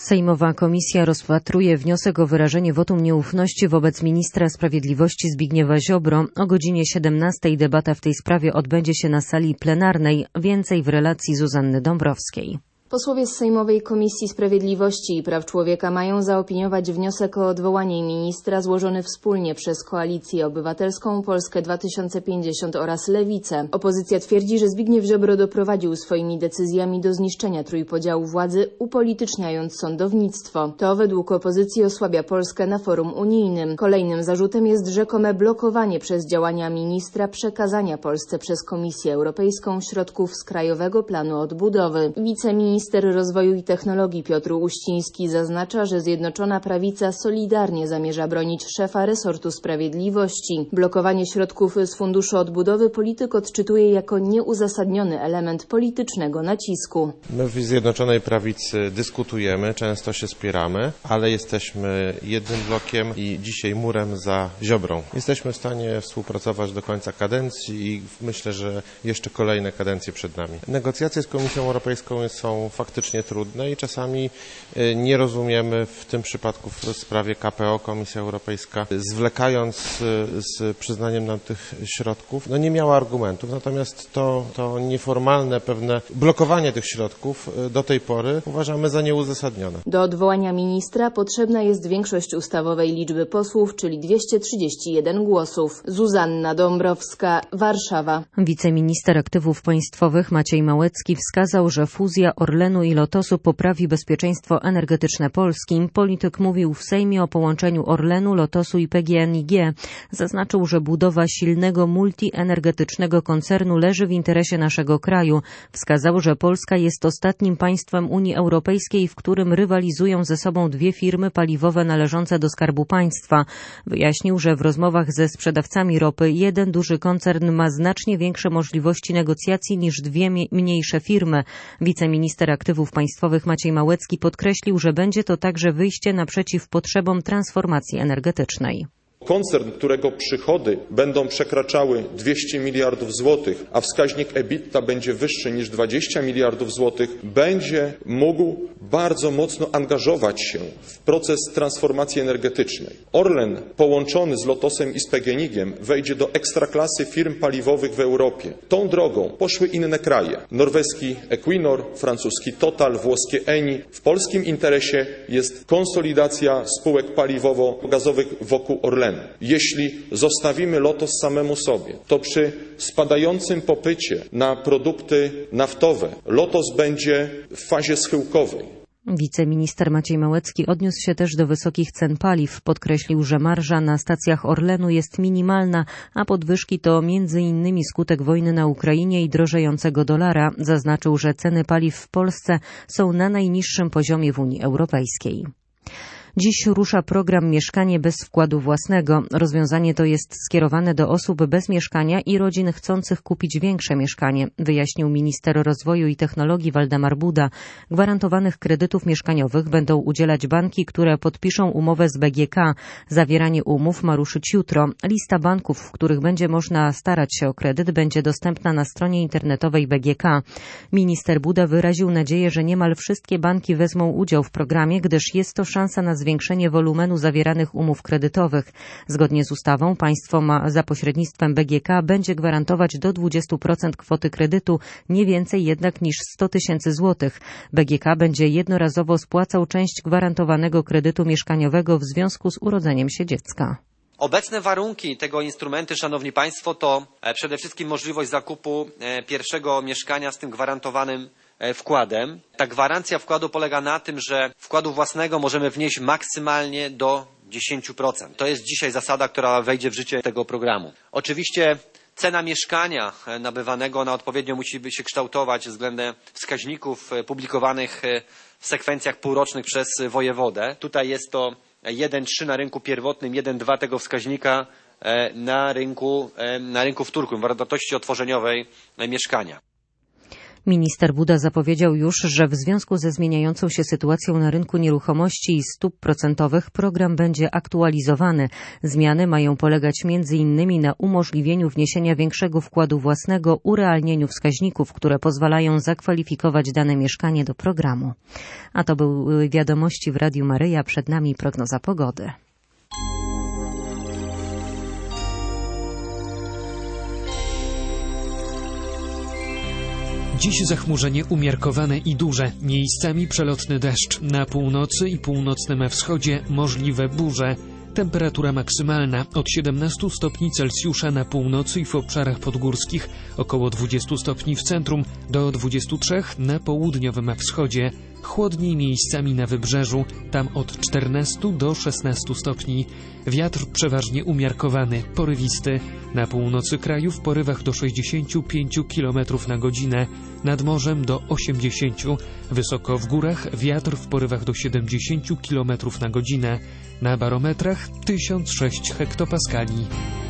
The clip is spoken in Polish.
Sejmowa Komisja rozpatruje wniosek o wyrażenie wotum nieufności wobec ministra sprawiedliwości Zbigniewa Ziobro. O godzinie 17 debata w tej sprawie odbędzie się na sali plenarnej. Więcej w relacji Zuzanny Dąbrowskiej. Posłowie z Sejmowej Komisji Sprawiedliwości i Praw Człowieka mają zaopiniować wniosek o odwołanie ministra złożony wspólnie przez Koalicję Obywatelską, Polskę 2050 oraz Lewicę. Opozycja twierdzi, że Zbigniew Ziobro doprowadził swoimi decyzjami do zniszczenia trójpodziału władzy, upolityczniając sądownictwo. To według opozycji osłabia Polskę na forum unijnym. Kolejnym zarzutem jest rzekome blokowanie przez działania ministra przekazania Polsce przez Komisję Europejską środków z Krajowego Planu Odbudowy. Wiceminister Rozwoju i Technologii Piotr Uściński zaznacza, że Zjednoczona Prawica solidarnie zamierza bronić szefa resortu sprawiedliwości. Blokowanie środków z Funduszu Odbudowy polityk odczytuje jako nieuzasadniony element politycznego nacisku. My w Zjednoczonej Prawicy dyskutujemy, często się spieramy, ale jesteśmy jednym blokiem i dzisiaj murem za Ziobrą. Jesteśmy w stanie współpracować do końca kadencji i myślę, że jeszcze kolejne kadencje przed nami. Negocjacje z Komisją Europejską są faktycznie trudne i czasami nie rozumiemy w tym przypadku w sprawie KPO Komisja Europejska, zwlekając z przyznaniem nam tych środków, nie miała argumentów, natomiast to nieformalne pewne blokowanie tych środków do tej pory uważamy za nieuzasadnione. Do odwołania ministra potrzebna jest większość ustawowej liczby posłów, czyli 231 głosów. Zuzanna Dąbrowska, Warszawa. Wiceminister Aktywów Państwowych Maciej Małecki wskazał, że fuzja Orlenu i Lotosu poprawi bezpieczeństwo energetyczne Polski. Polityk mówił w Sejmie o połączeniu Orlenu, Lotosu i PGNiG. Zaznaczył, że budowa silnego multienergetycznego koncernu leży w interesie naszego kraju. Wskazał, że Polska jest ostatnim państwem Unii Europejskiej, w którym rywalizują ze sobą dwie firmy paliwowe należące do Skarbu Państwa. Wyjaśnił, że w rozmowach ze sprzedawcami ropy jeden duży koncern ma znacznie większe możliwości negocjacji niż dwie mniejsze firmy. Wiceminister Aktywów Państwowych Maciej Małecki podkreślił, że będzie to także wyjście naprzeciw potrzebom transformacji energetycznej. Koncern, którego przychody będą przekraczały 200 miliardów złotych, a wskaźnik EBITDA będzie wyższy niż 20 miliardów złotych, będzie mógł bardzo mocno angażować się w proces transformacji energetycznej. Orlen połączony z Lotosem i z PGNiG-iem wejdzie do ekstraklasy firm paliwowych w Europie. Tą drogą poszły inne kraje. Norweski Equinor, francuski Total, włoskie Eni. W polskim interesie jest konsolidacja spółek paliwowo-gazowych wokół Orlenu. Jeśli zostawimy Lotos samemu sobie, to przy spadającym popycie na produkty naftowe Lotos będzie w fazie schyłkowej. Wiceminister Maciej Małecki odniósł się też do wysokich cen paliw. Podkreślił, że marża na stacjach Orlenu jest minimalna, a podwyżki to m.in. skutek wojny na Ukrainie i drożejącego dolara. Zaznaczył, że ceny paliw w Polsce są na najniższym poziomie w Unii Europejskiej. Dziś rusza program Mieszkanie bez wkładu własnego. Rozwiązanie to jest skierowane do osób bez mieszkania i rodzin chcących kupić większe mieszkanie, wyjaśnił minister rozwoju i technologii Waldemar Buda. Gwarantowanych kredytów mieszkaniowych będą udzielać banki, które podpiszą umowę z BGK. Zawieranie umów ma ruszyć jutro. Lista banków, w których będzie można starać się o kredyt, będzie dostępna na stronie internetowej BGK. Minister Buda wyraził nadzieję, że niemal wszystkie banki wezmą udział w programie, gdyż jest to szansa na zwiększenie wolumenu zawieranych umów kredytowych. Zgodnie z ustawą państwo za pośrednictwem BGK będzie gwarantować do 20% kwoty kredytu, nie więcej jednak niż 100 000 złotych. BGK będzie jednorazowo spłacał część gwarantowanego kredytu mieszkaniowego w związku z urodzeniem się dziecka. Obecne warunki tego instrumentu, szanowni państwo, to przede wszystkim możliwość zakupu pierwszego mieszkania z tym gwarantowanym wkładem. Ta gwarancja wkładu polega na tym, że wkładu własnego możemy wnieść maksymalnie do 10%. To jest dzisiaj zasada, która wejdzie w życie tego programu. Oczywiście cena mieszkania nabywanego odpowiednio musi się kształtować względem wskaźników publikowanych w sekwencjach półrocznych przez wojewodę. Tutaj jest to 1,3 na rynku pierwotnym, 1,2 tego wskaźnika na rynku wtórnym, wartości odtworzeniowej mieszkania. Minister Buda zapowiedział już, że w związku ze zmieniającą się sytuacją na rynku nieruchomości i stóp procentowych program będzie aktualizowany. Zmiany mają polegać m.in. na umożliwieniu wniesienia większego wkładu własnego, urealnieniu wskaźników, które pozwalają zakwalifikować dane mieszkanie do programu. A to były wiadomości w Radiu Maryja, przed nami prognoza pogody. Dziś zachmurzenie umiarkowane i duże, miejscami przelotny deszcz. Na północy i północnym wschodzie możliwe burze. Temperatura maksymalna od 17 stopni Celsjusza na północy i w obszarach podgórskich, około 20 stopni w centrum, do 23 na południowym wschodzie. Chłodniej miejscami na wybrzeżu, tam od 14 do 16 stopni. Wiatr przeważnie umiarkowany, porywisty. Na północy kraju w porywach do 65 km na godzinę, nad morzem do 80. Wysoko w górach wiatr w porywach do 70 km na godzinę. Na barometrach 1006 hektopaskali.